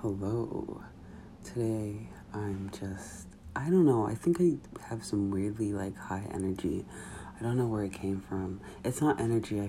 Hello. Today I don't know, I think I have some weirdly high energy. I don't know where it came from. It's not energy.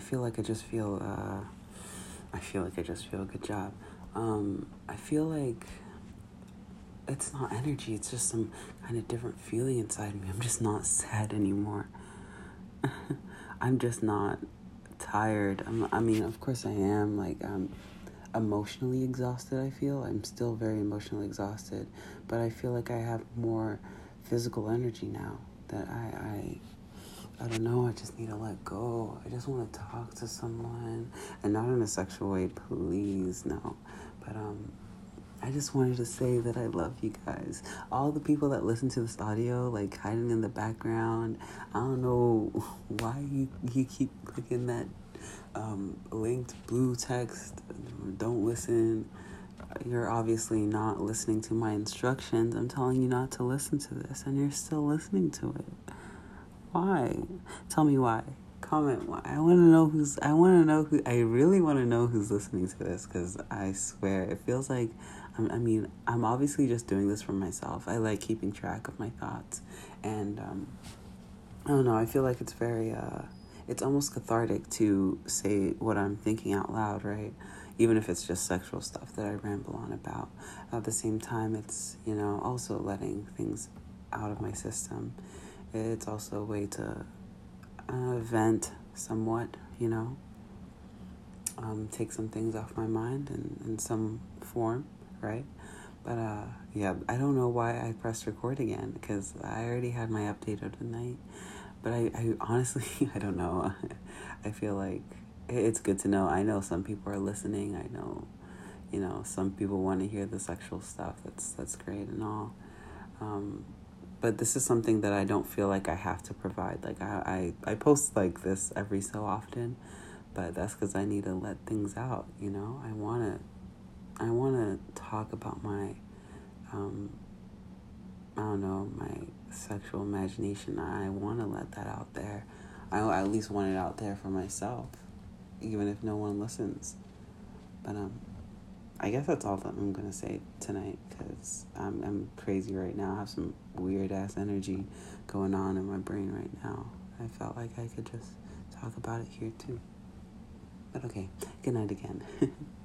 Good job. I feel like it's not energy. It's just some kind of different feeling inside me. I'm just not sad anymore. I'm just not tired. Of course I am. Emotionally exhausted, I feel. I'm still very emotionally exhausted, but I feel like I have more physical energy now that I don't know, I just need to let go. I just want to talk to someone, and not in a sexual way, please, no. But I just wanted to say that I love you guys. All the people that listen to this audio, hiding in the background. I don't know why you keep clicking that linked blue text. Don't listen. You're obviously not listening to my instructions. I'm telling you not to listen to this, and you're still listening to it. Why? Tell me why. Comment why. I I really want to know who's listening to this, because I swear it feels like, I'm obviously just doing this for myself. I like keeping track of my thoughts, and I don't know, I feel like it's very, it's almost cathartic to say what I'm thinking out loud, right? Even if it's just sexual stuff that I ramble on about. At the same time, it's, also letting things out of my system. It's also a way to vent somewhat, take some things off my mind in some form, right? But yeah, I don't know why I pressed record again, because I already had my update of the night. But I honestly, I don't know. I feel like it's good to know. I know some people are listening. I know, some people want to hear the sexual stuff. That's great and all. But this is something that I don't feel like I have to provide. I post like this every so often, but that's because I need to let things out, I wanna talk about my, I don't know, my sexual imagination. I want to let that out there. I at least want it out there for myself, even if no one listens. But I guess that's all that I'm gonna say tonight, because I'm crazy right now. I have some weird ass energy going on in my brain right now. I felt like I could just talk about it here too. But okay, good night again.